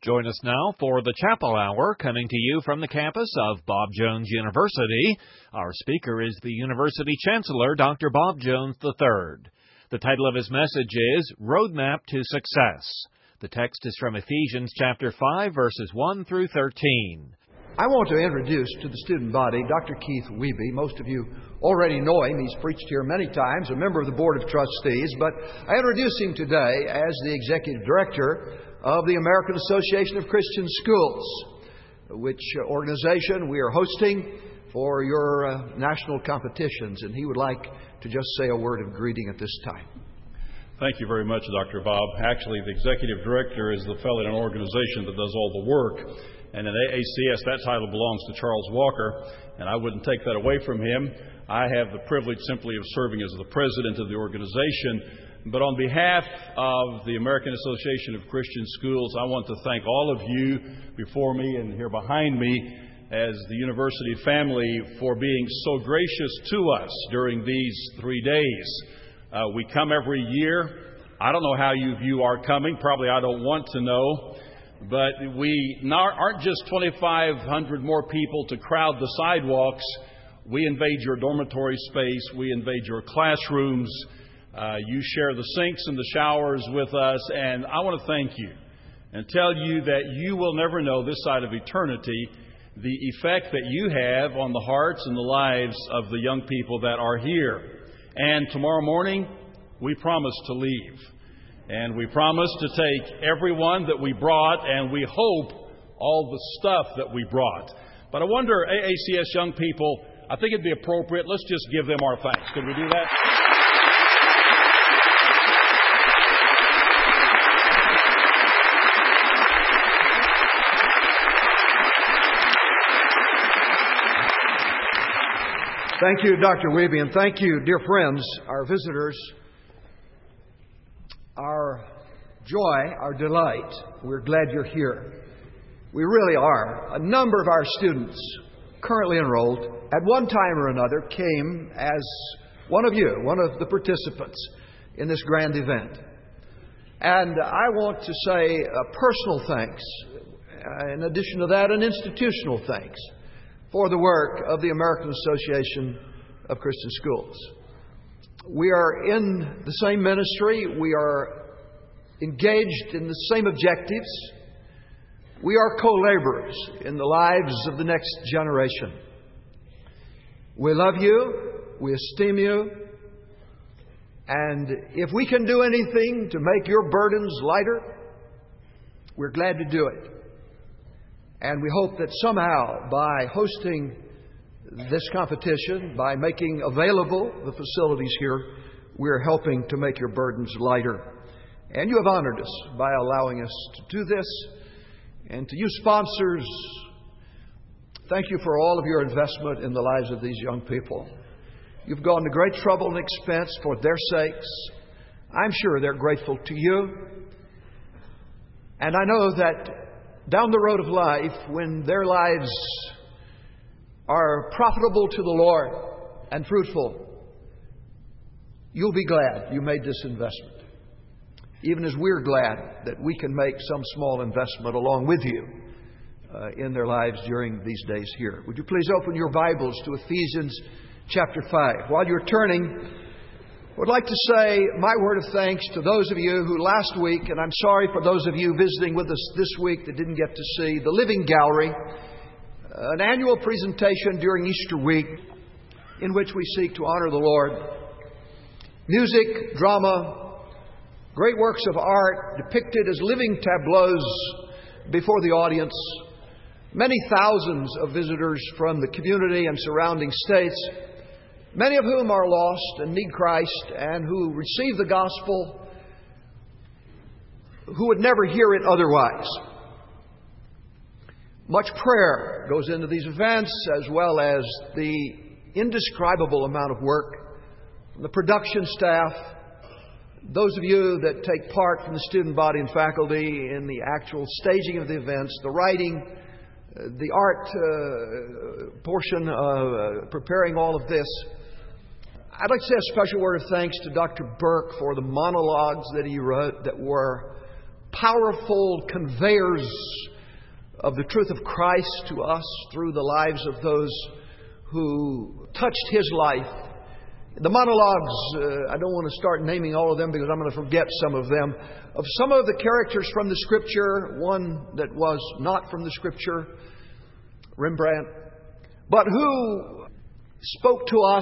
Join us now for the Chapel Hour, coming to you from the campus of Bob Jones University. Our speaker is the University Chancellor, Dr. Bob Jones III. The title of his message is Roadmap to Success. The text is from Ephesians chapter 5, verses 1 through 13. I want to introduce to the student body Dr. Keith Wiebe. Most of you already know him. He's preached here many times, a member of the Board of Trustees. But I introduce him today as the Executive Director of the American Association of Christian Schools, which organization we are hosting for your national competitions. And he would like to just say a word of greeting at this time. Thank you very much, Dr. Bob. Actually, the Executive Director is the fellow in an organization that does all the work. And in AACS, that title belongs to Charles Walker, and I wouldn't take that away from him. I have the privilege simply of serving as the president of the organization. But on behalf of the American Association of Christian Schools, I want to thank all of you before me and here behind me as the university family for being so gracious to us during these 3 days. We come every year. I don't know how you view our coming. Probably I don't want to know. But we aren't just 2,500 more people to crowd the sidewalks. We invade your dormitory space. We invade your classrooms. You share the sinks and the showers with us. And I want to thank you and tell you that you will never know this side of eternity the effect that you have on the hearts and the lives of the young people that are here. And tomorrow morning, we promise to leave. And we promise to take everyone that we brought, and we hope all the stuff that we brought. But I wonder, AACS young people, I think it'd be appropriate, let's just give them our thanks. Could we do that? Thank you, Dr. Wiebe, and thank you, dear friends, our visitors, our joy, our delight. We're glad you're here. We really are. A number of our students currently enrolled at one time or another came as one of you, one of the participants in this grand event. And I want to say a personal thanks, in addition to that, an institutional thanks for the work of the American Association of Christian Schools. We are in the same ministry. We are engaged in the same objectives. We are co-laborers in the lives of the next generation. We love you. We esteem you. And if we can do anything to make your burdens lighter, we're glad to do it. And we hope that somehow, by hosting this competition, by making available the facilities here, we're helping to make your burdens lighter. And you have honored us by allowing us to do this. And to you sponsors, thank you for all of your investment in the lives of these young people. You've gone to great trouble and expense for their sakes. I'm sure they're grateful to you. And I know that down the road of life, when their lives are profitable to the Lord and fruitful, you'll be glad you made this investment. Even as we're glad that we can make some small investment along with you in their lives during these days here. Would you please open your Bibles to Ephesians chapter 5. While you're turning, I would like to say my word of thanks to those of you who last week, and I'm sorry for those of you visiting with us this week that didn't get to see the Living Gallery, an annual presentation during Easter week in which we seek to honor the Lord. Music, drama, great works of art depicted as living tableaus before the audience. Many thousands of visitors from the community and surrounding states, many of whom are lost and need Christ and who receive the gospel, who would never hear it otherwise. Much prayer goes into these events, as well as the indescribable amount of work from the production staff, those of you that take part from the student body and faculty in the actual staging of the events, the writing, the art portion, preparing all of this. I'd like to say a special word of thanks to Dr. Burke for the monologues that he wrote that were powerful conveyors of the truth of Christ to us through the lives of those who touched His life. The monologues, I don't want to start naming all of them because I'm going to forget some of them, of some of the characters from the Scripture, one that was not from the Scripture, Rembrandt, but who spoke to us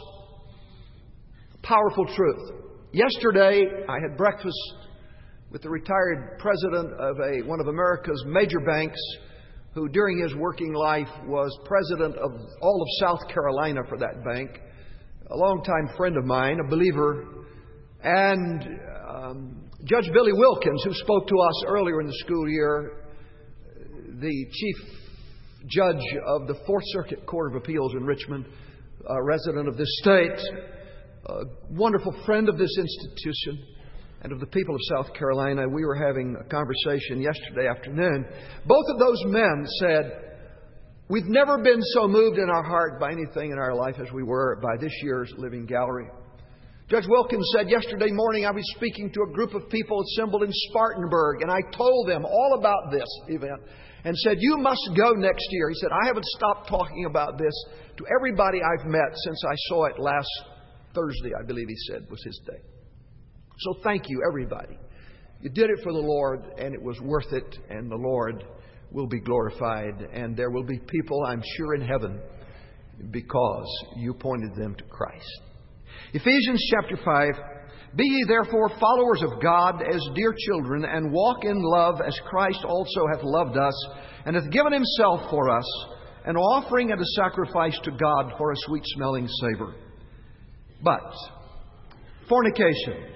powerful truth. Yesterday, I had breakfast with the retired president of one of America's major banks, who during his working life was president of all of South Carolina for that bank, a longtime friend of mine, a believer, and Judge Billy Wilkins, who spoke to us earlier in the school year, the chief judge of the Fourth Circuit Court of Appeals in Richmond, a resident of this state, a wonderful friend of this institution and of the people of South Carolina. We were having a conversation yesterday afternoon. Both of those men said, "We've never been so moved in our heart by anything in our life as we were by this year's Living Gallery." Judge Wilkins said, "Yesterday morning I was speaking to a group of people assembled in Spartanburg, and I told them all about this event and said, 'You must go next year.' He said, 'I haven't stopped talking about this to everybody I've met since I saw it last Thursday,' I believe he said was his day." So thank you, everybody. You did it for the Lord, and it was worth it, and the Lord will be glorified, and there will be people, I'm sure, in heaven because you pointed them to Christ. Ephesians chapter 5, "Be ye therefore followers of God as dear children, and walk in love as Christ also hath loved us, and hath given Himself for us, an offering and a sacrifice to God for a sweet-smelling savor. But fornication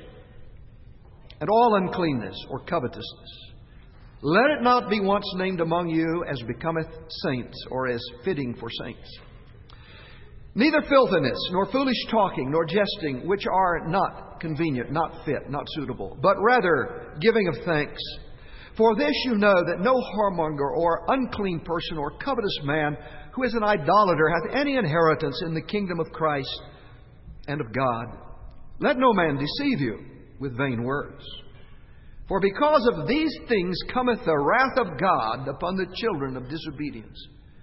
and all uncleanness or covetousness, let it not be once named among you as becometh saints, or as fitting for saints. Neither filthiness, nor foolish talking, nor jesting, which are not convenient, not fit, not suitable, but rather giving of thanks. For this you know, that no whoremonger or unclean person or covetous man who is an idolater hath any inheritance in the kingdom of Christ and of God. Let no man deceive you with vain words. For because of these things cometh the wrath of God upon the children of disobedience.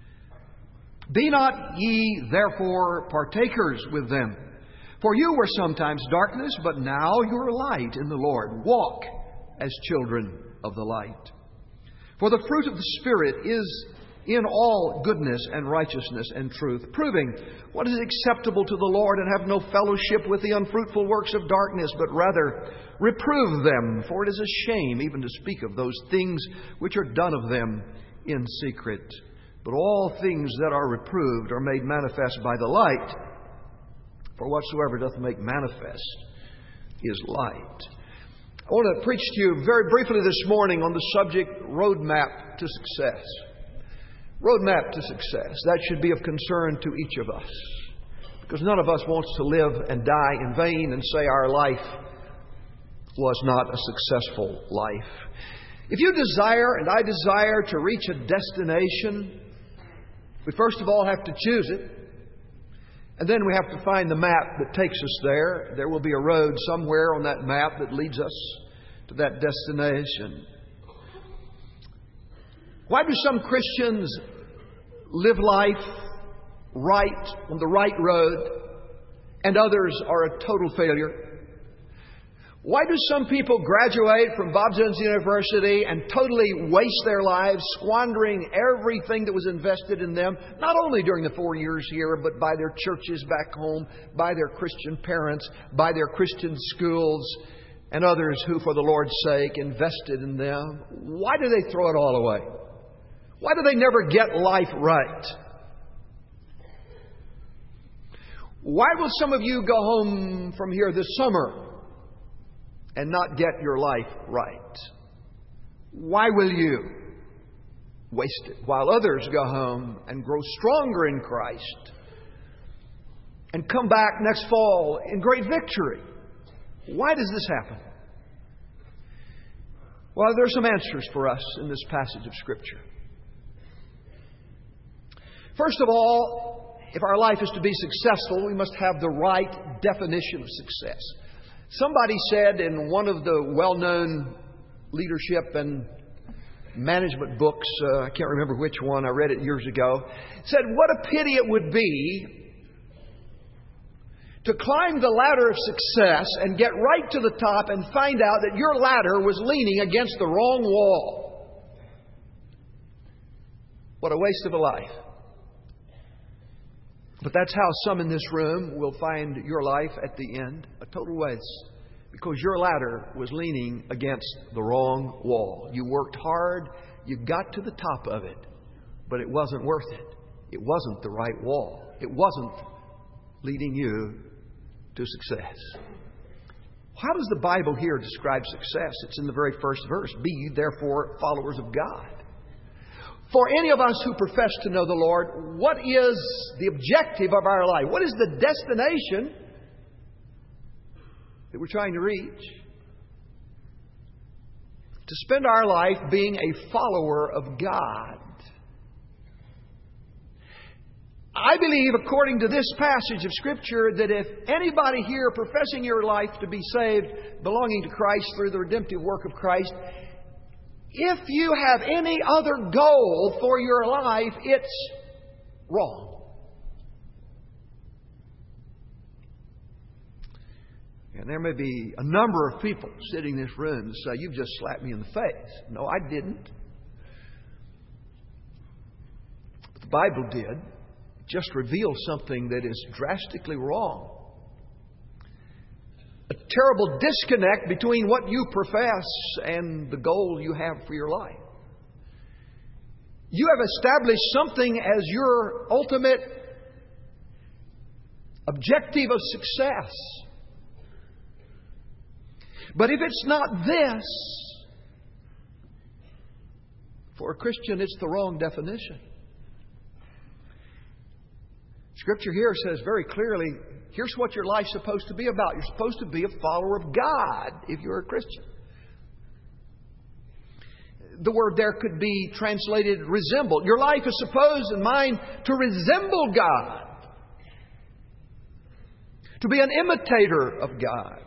Be not ye therefore partakers with them. For you were sometimes darkness, but now you are light in the Lord. Walk as children of the light. For the fruit of the Spirit is in all goodness and righteousness and truth, proving what is acceptable to the Lord, and have no fellowship with the unfruitful works of darkness, but rather reprove them. For it is a shame even to speak of those things which are done of them in secret. But all things that are reproved are made manifest by the light. For whatsoever doth make manifest is light." I want to preach to you very briefly this morning on the subject, roadmap to success. Roadmap to success. That should be of concern to each of us, because none of us wants to live and die in vain and say our life was not a successful life. If you desire, and I desire, to reach a destination, we first of all have to choose it, and then we have to find the map that takes us there. There will be a road somewhere on that map that leads us to that destination. Why do some Christians live life right, on the right road, and others are a total failure? Why do some people graduate from Bob Jones University and totally waste their lives, squandering everything that was invested in them, not only during the 4 years here, but by their churches back home, by their Christian parents, by their Christian schools, and others who, for the Lord's sake, invested in them? Why do they throw it all away? Why do they never get life right? Why will some of you go home from here this summer and not get your life right? Why will you waste it while others go home and grow stronger in Christ and come back next fall in great victory? Why does this happen? Well, there are some answers for us in this passage of Scripture. First of all, if our life is to be successful, we must have the right definition of success. Somebody said in one of the well-known leadership and management books. I can't remember which one. I read it years ago. It said, what a pity it would be to climb the ladder of success and get right to the top and find out that your ladder was leaning against the wrong wall. What a waste of a life. But that's how some in this room will find your life at the end. A total waste. Because your ladder was leaning against the wrong wall. You worked hard. You got to the top of it. But it wasn't worth it. It wasn't the right wall. It wasn't leading you to success. How does the Bible here describe success? It's in the very first verse. Be ye therefore followers of God. For any of us who profess to know the Lord, what is the objective of our life? What is the destination that we're trying to reach? To spend our life being a follower of God. I believe, according to this passage of Scripture, that if anybody here professing your life to be saved, belonging to Christ through the redemptive work of Christ, if you have any other goal for your life, it's wrong. And there may be a number of people sitting in this room that say, you've just slapped me in the face. No, I didn't. But the Bible did. It just reveals something that is drastically wrong. A terrible disconnect between what you profess and the goal you have for your life. You have established something as your ultimate objective of success. But if it's not this, for a Christian, it's the wrong definition. Scripture here says very clearly, here's what your life's supposed to be about. You're supposed to be a follower of God if you're a Christian. The word there could be translated resemble. Your life is supposed, in mine, to resemble God. To be an imitator of God.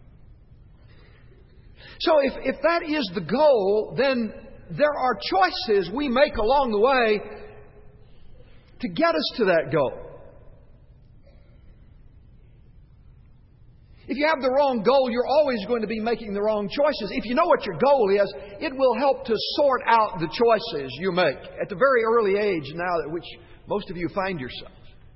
So if that is the goal, then there are choices we make along the way to get us to that goal. If you have the wrong goal, you're always going to be making the wrong choices. If you know what your goal is, it will help to sort out the choices you make at the very early age now at which most of you find yourselves.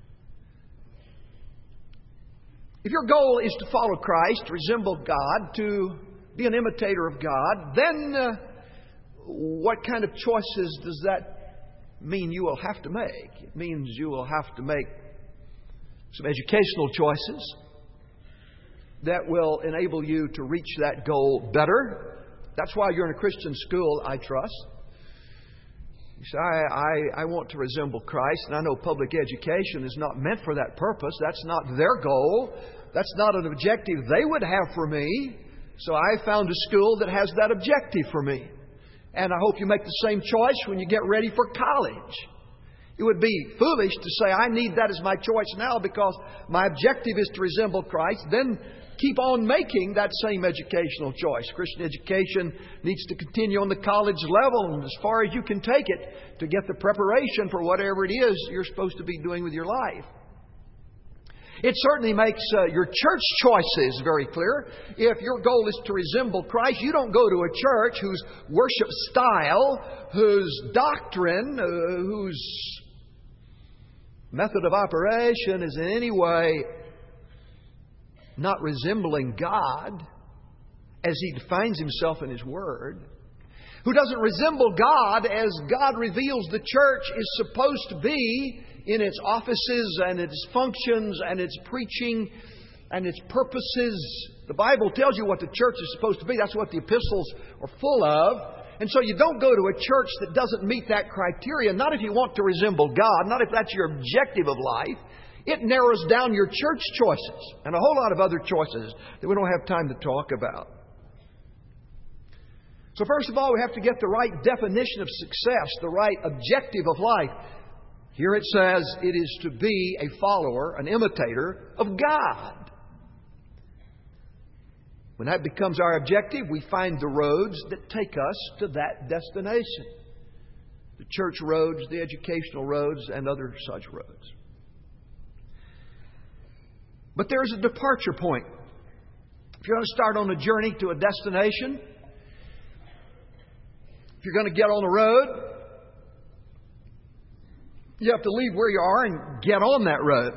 If your goal is to follow Christ, to resemble God, to be an imitator of God, then what kind of choices does that mean you will have to make? It means you will have to make some educational choices that will enable you to reach that goal better. That's why you're in a Christian school, I trust. You say, I want to resemble Christ, and I know public education is not meant for that purpose. That's not their goal. That's not an objective they would have for me. So I found a school that has that objective for me. And I hope you make the same choice when you get ready for college. It would be foolish to say, I need that as my choice now because my objective is to resemble Christ. Then keep on making that same educational choice. Christian education needs to continue on the college level and as far as you can take it to get the preparation for whatever it is you're supposed to be doing with your life. It certainly makes your church choices very clear. If your goal is to resemble Christ, you don't go to a church whose worship style, whose doctrine, whose method of operation is in any way not resembling God as He defines Himself in His Word, who doesn't resemble God as God reveals the church is supposed to be in its offices and its functions and its preaching and its purposes. The Bible tells you what the church is supposed to be. That's what the epistles are full of. And so you don't go to a church that doesn't meet that criteria, not if you want to resemble God, not if that's your objective of life. It narrows down your church choices and a whole lot of other choices that we don't have time to talk about. So first of all, we have to get the right definition of success, the right objective of life. Here it says it is to be a follower, an imitator of God. When that becomes our objective, we find the roads that take us to that destination. The church roads, the educational roads, and other such roads. But there's a departure point. If you're going to start on a journey to a destination, if you're going to get on the road, you have to leave where you are and get on that road.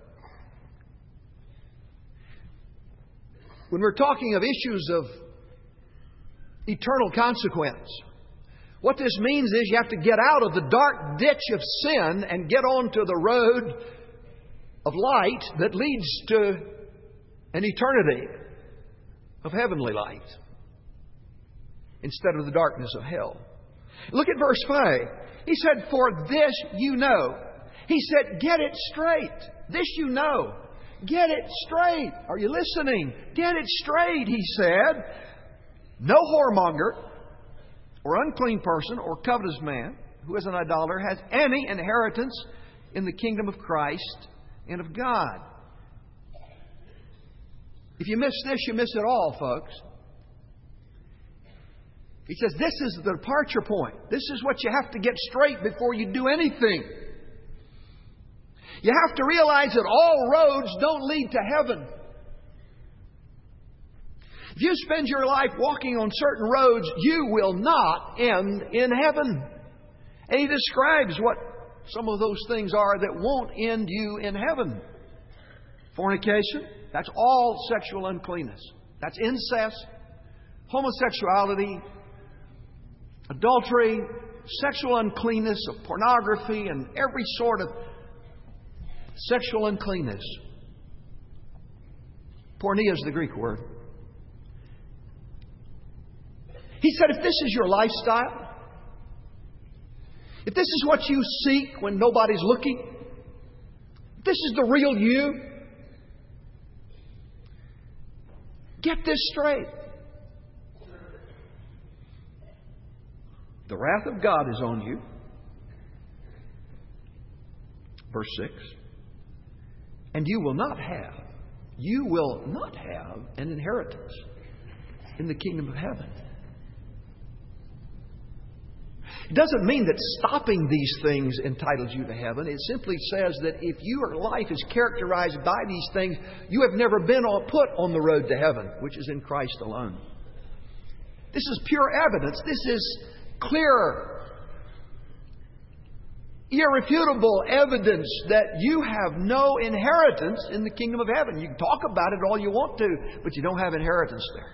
When we're talking of issues of eternal consequence, what this means is you have to get out of the dark ditch of sin and get onto the road of light that leads to an eternity of heavenly light instead of the darkness of hell. Look at verse 5. He said, "For this you know." He said, get it straight. This you know. Get it straight. Are you listening? Get it straight, he said. No whoremonger or unclean person or covetous man who is an idolater has any inheritance in the kingdom of Christ and of God. If you miss this, you miss it all, folks. He says this is the departure point. This is what you have to get straight before you do anything. You have to realize that all roads don't lead to heaven. If you spend your life walking on certain roads, you will not end in heaven. And he describes what some of those things are that won't end you in heaven. Fornication, that's all sexual uncleanness. That's incest, homosexuality, adultery, sexual uncleanness of pornography, and every sort of sexual uncleanness. Porneia is the Greek word. He said, if this is your lifestyle, if this is what you seek when nobody's looking, if this is the real you, get this straight. The wrath of God is on you. Verse 6. And you will not have an inheritance in the kingdom of heaven. It doesn't mean that stopping these things entitles you to heaven. It simply says that if your life is characterized by these things, you have never been put on the road to heaven, which is in Christ alone. This is pure evidence. This is clear, irrefutable evidence that you have no inheritance in the kingdom of heaven. You can talk about it all you want to, but you don't have inheritance there.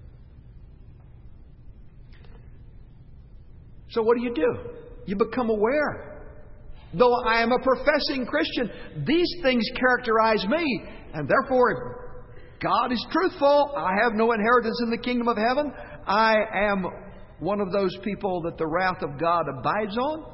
So what do? You become aware. Though I am a professing Christian, these things characterize me. And therefore, if God is truthful, I have no inheritance in the kingdom of heaven. I am one of those people that the wrath of God abides on.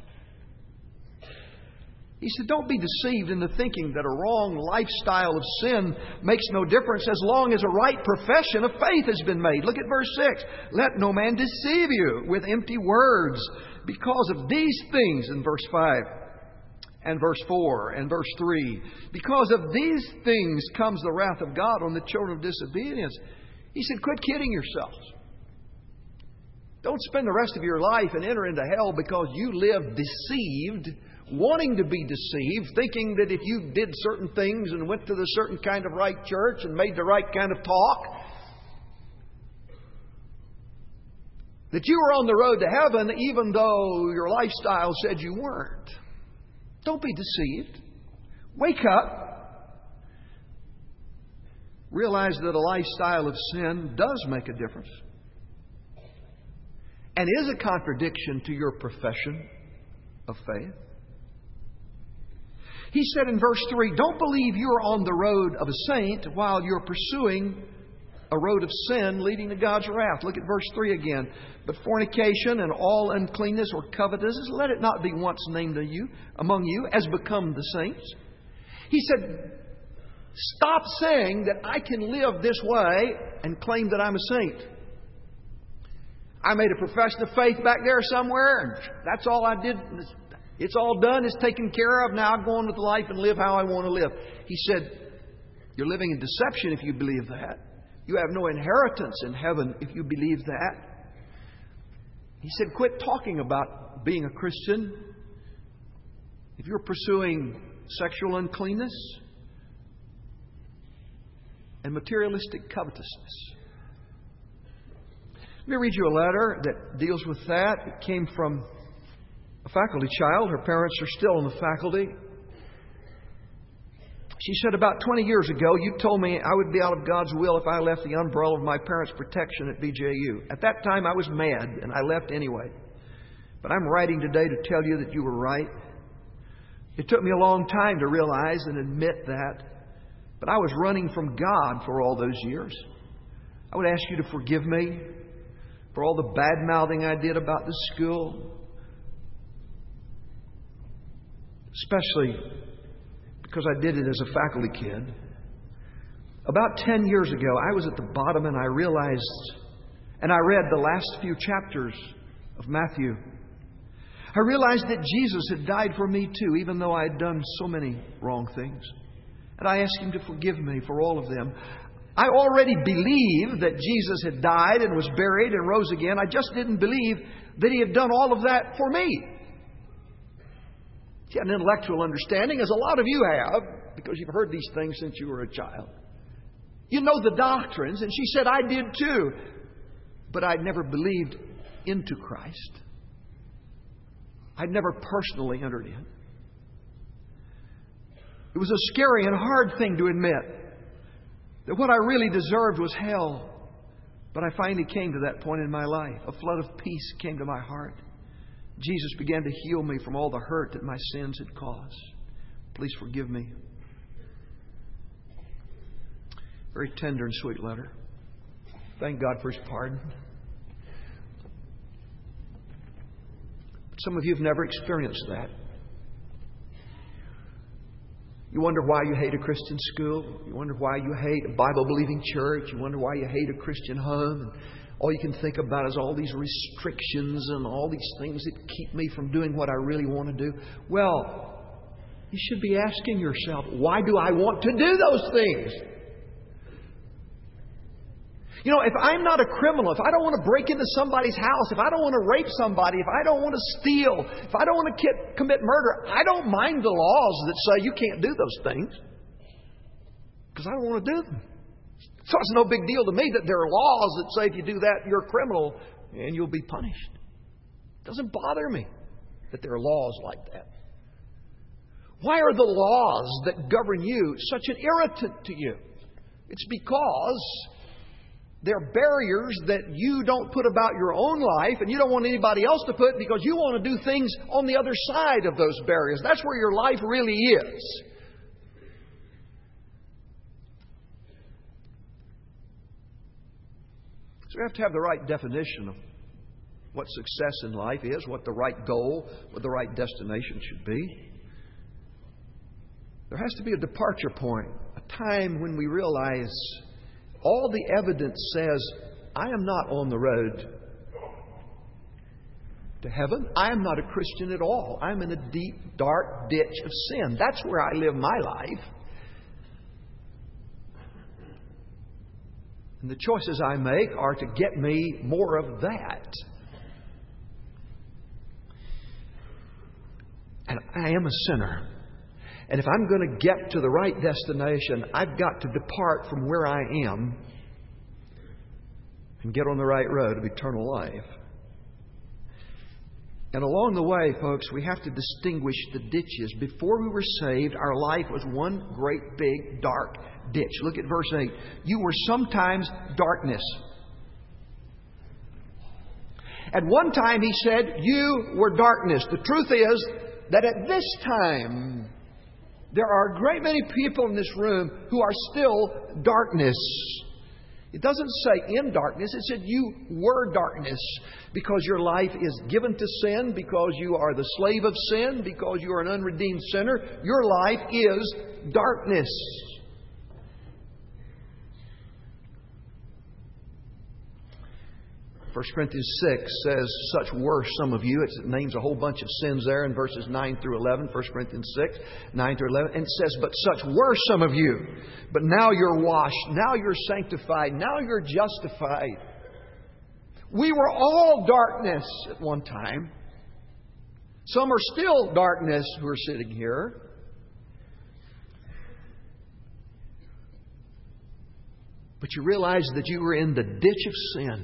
He said, don't be deceived into thinking that a wrong lifestyle of sin makes no difference as long as a right profession of faith has been made. Look at verse 6. Let no man deceive you with empty words because of these things in verse 5 and verse 4 and verse 3. Because of these things comes the wrath of God on the children of disobedience. He said, quit kidding yourselves. Don't spend the rest of your life and enter into hell because you live deceived, wanting to be deceived, thinking that if you did certain things and went to the certain kind of right church and made the right kind of talk, that you were on the road to heaven even though your lifestyle said you weren't. Don't be deceived. Wake up. Realize that a lifestyle of sin does make a difference and is a contradiction to your profession of faith. He said in verse 3, don't believe you're on the road of a saint while you're pursuing a road of sin leading to God's wrath. Look at verse 3 again. But fornication and all uncleanness or covetousness, let it not be once named among you as become the saints. He said, stop saying that I can live this way and claim that I'm a saint. I made a profession of faith back there somewhere, and that's all I did. It's all done. It's taken care of. Now I go on with life and live how I want to live. He said, you're living in deception if you believe that. You have no inheritance in heaven if you believe that. He said, quit talking about being a Christian if you're pursuing sexual uncleanness and materialistic covetousness. Let me read you a letter that deals with that. It came from a faculty child. Her parents are still in the faculty. She said, about 20 years ago, you told me I would be out of God's will if I left the umbrella of my parents' protection at BJU. At that time, I was mad, and I left anyway. But I'm writing today to tell you that you were right. It took me a long time to realize and admit that. But I was running from God for all those years. I would ask you to forgive me for all the bad-mouthing I did about the school. Especially because I did it as a faculty kid. About 10 years ago, I was at the bottom and I realized, and I read the last few chapters of Matthew. I realized that Jesus had died for me too, even though I had done so many wrong things. And I asked Him to forgive me for all of them. I already believed that Jesus had died and was buried and rose again. I just didn't believe that He had done all of that for me. She had an intellectual understanding, as a lot of you have, because you've heard these things since you were a child. You know the doctrines, and she said, I did too. But I'd never believed into Christ. I'd never personally entered in. It was a scary and hard thing to admit that what I really deserved was hell. But I finally came to that point in my life. A flood of peace came to my heart. Jesus began to heal me from all the hurt that my sins had caused. Please forgive me. Very tender and sweet letter. Thank God for His pardon. Some of you have never experienced that. You wonder why you hate a Christian school. You wonder why you hate a Bible-believing church. You wonder why you hate a Christian home. And all you can think about is all these restrictions and all these things that keep me from doing what I really want to do. Well, you should be asking yourself, why do I want to do those things? You know, if I'm not a criminal, if I don't want to break into somebody's house, if I don't want to rape somebody, if I don't want to steal, if I don't want to commit murder, I don't mind the laws that say you can't do those things. Because I don't want to do them. So it's no big deal to me that there are laws that say if you do that, you're a criminal and you'll be punished. It doesn't bother me that there are laws like that. Why are the laws that govern you such an irritant to you? It's because they're barriers that you don't put about your own life and you don't want anybody else to put because you want to do things on the other side of those barriers. That's where your life really is. So we have to have the right definition of what success in life is, what the right goal, what the right destination should be. There has to be a departure point, a time when we realize all the evidence says, I am not on the road to heaven. I am not a Christian at all. I'm in a deep, dark ditch of sin. That's where I live my life. And the choices I make are to get me more of that. And I am a sinner. And if I'm going to get to the right destination, I've got to depart from where I am and get on the right road of eternal life. And along the way, folks, we have to distinguish the ditches. Before we were saved, our life was one great big dark ditch. Look at verse 8. You were sometimes darkness. At one time, he said, you were darkness. The truth is that at this time, there are a great many people in this room who are still darkness. It doesn't say in darkness. It said you were darkness because your life is given to sin, because you are the slave of sin, because you are an unredeemed sinner. Your life is darkness. 1 Corinthians 6 says, such were some of you. It names a whole bunch of sins there in verses 9 through 11. 1 Corinthians 6, 9 through 11. And it says, but such were some of you. But now you're washed. Now you're sanctified. Now you're justified. We were all darkness at one time. Some are still darkness who are sitting here. But you realize that you were in the ditch of sin.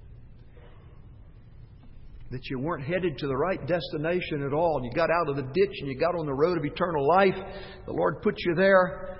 That you weren't headed to the right destination at all. And you got out of the ditch and you got on the road of eternal life. The Lord put you there.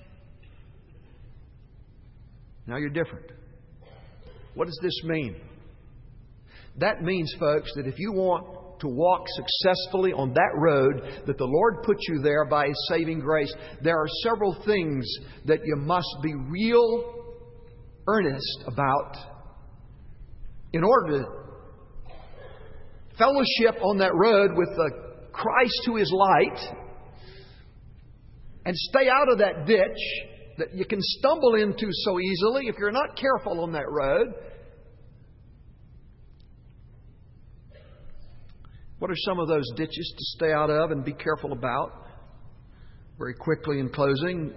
Now you're different. What does this mean? That means, folks, that if you want to walk successfully on that road that the Lord put you there by His saving grace, there are several things that you must be real earnest about in order to fellowship on that road with the Christ who is light and stay out of that ditch that you can stumble into so easily if you're not careful on that road. What are some of those ditches to stay out of and be careful about? Very quickly in closing,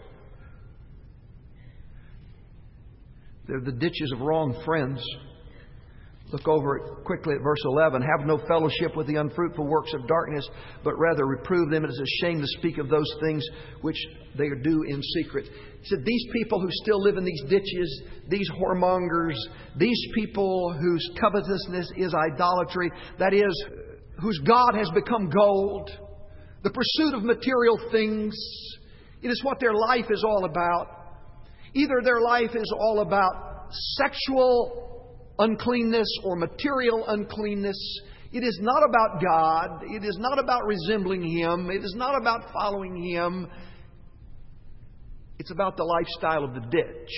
they're the ditches of wrong friends. Look over quickly at verse 11. Have no fellowship with the unfruitful works of darkness, but rather reprove them. It is a shame to speak of those things which they do in secret. He said, these people who still live in these ditches, these whoremongers, these people whose covetousness is idolatry, that is, whose God has become gold, the pursuit of material things, it is what their life is all about. Either their life is all about sexual uncleanness or material uncleanness. It is not about God. It is not about resembling Him. It is not about following Him. It's about the lifestyle of the ditch.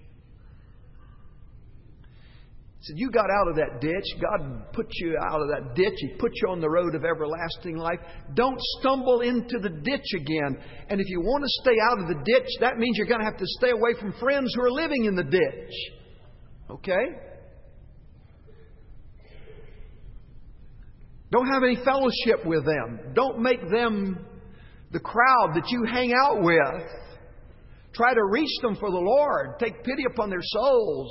He said, you got out of that ditch. God put you out of that ditch. He put you on the road of everlasting life. Don't stumble into the ditch again. And if you want to stay out of the ditch, that means you're going to have to stay away from friends who are living in the ditch. Okay? Don't have any fellowship with them. Don't make them the crowd that you hang out with. Try to reach them for the Lord. Take pity upon their souls.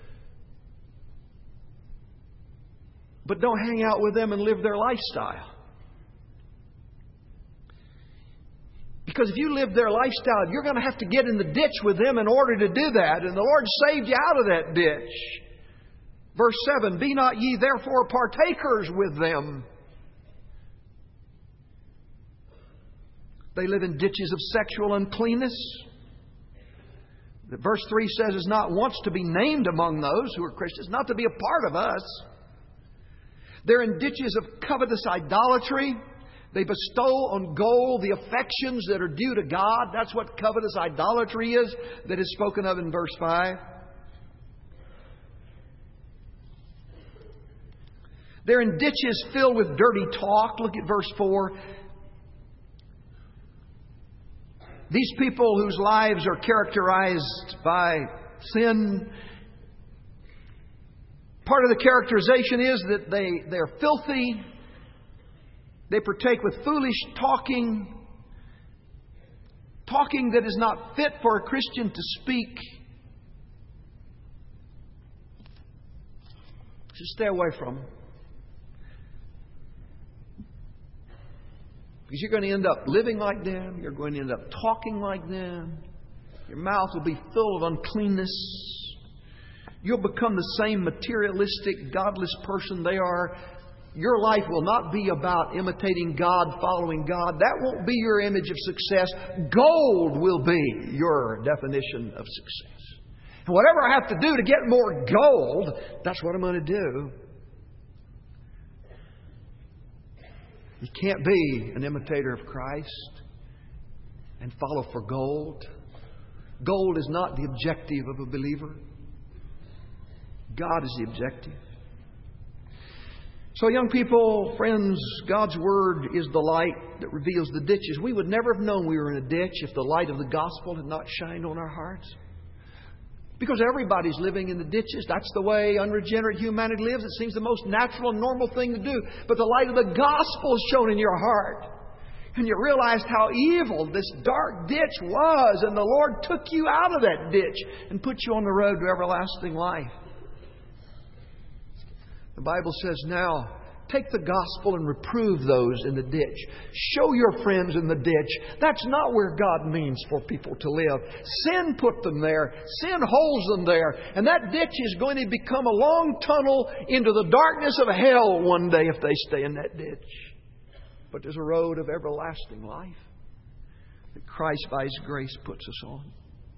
But don't hang out with them and live their lifestyle. Because if you live their lifestyle, you're going to have to get in the ditch with them in order to do that. And the Lord saved you out of that ditch. Verse 7, be not ye therefore partakers with them. They live in ditches of sexual uncleanness. Verse 3 says is not once to be named among those who are Christians, not to be a part of us. They're in ditches of covetous idolatry. They bestow on gold the affections that are due to God. That's what covetous idolatry is, that is spoken of in verse 5. They're in ditches filled with dirty talk. Look at verse 4. These people whose lives are characterized by sin, part of the characterization is that they're filthy. They partake with foolish talking that is not fit for a Christian to speak. Just stay away from them. Because you're going to end up living like them. You're going to end up talking like them. Your mouth will be full of uncleanness. You'll become the same materialistic, godless person they are. Your life will not be about imitating God, following God. That won't be your image of success. Gold will be your definition of success. And whatever I have to do to get more gold, that's what I'm going to do. You can't be an imitator of Christ and follow for gold. Gold is not the objective of a believer. God is the objective. So young people, friends, God's Word is the light that reveals the ditches. We would never have known we were in a ditch if the light of the gospel had not shined on our hearts. Because everybody's living in the ditches. That's the way unregenerate humanity lives. It seems the most natural and normal thing to do. But the light of the gospel is shown in your heart. And you realized how evil this dark ditch was. And the Lord took you out of that ditch and put you on the road to everlasting life. The Bible says now, take the gospel and reprove those in the ditch. Show your friends in the ditch. That's not where God means for people to live. Sin put them there. Sin holds them there. And that ditch is going to become a long tunnel into the darkness of hell one day if they stay in that ditch. But there's a road of everlasting life that Christ by His grace puts us on.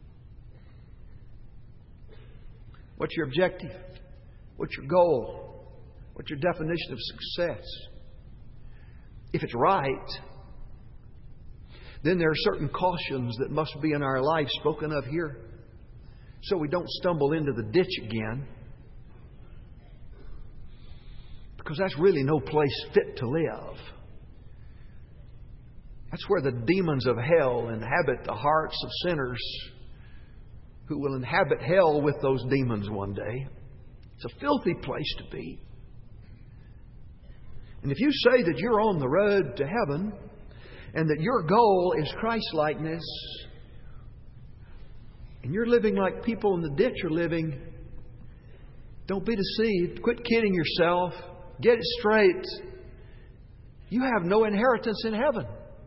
What's your objective? What's your goal? What's your definition of success? If it's right, then there are certain cautions that must be in our life spoken of here so we don't stumble into the ditch again. Because that's really no place fit to live. That's where the demons of hell inhabit the hearts of sinners who will inhabit hell with those demons one day. It's a filthy place to be. And if you say that you're on the road to heaven and that your goal is Christ-likeness and you're living like people in the ditch are living, don't be deceived. Quit kidding yourself. Get it straight. You have no inheritance in heaven.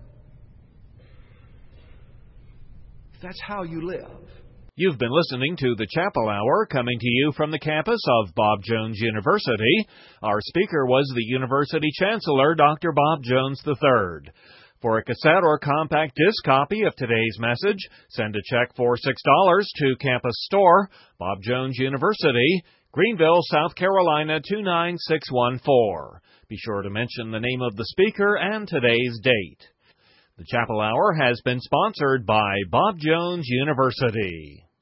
If that's how you live. You've been listening to the Chapel Hour, coming to you from the campus of Bob Jones University. Our speaker was the University Chancellor, Dr. Bob Jones III. For a cassette or compact disc copy of today's message, send a check for $6 to Campus Store, Bob Jones University, Greenville, South Carolina 29614. Be sure to mention the name of the speaker and today's date. The Chapel Hour has been sponsored by Bob Jones University.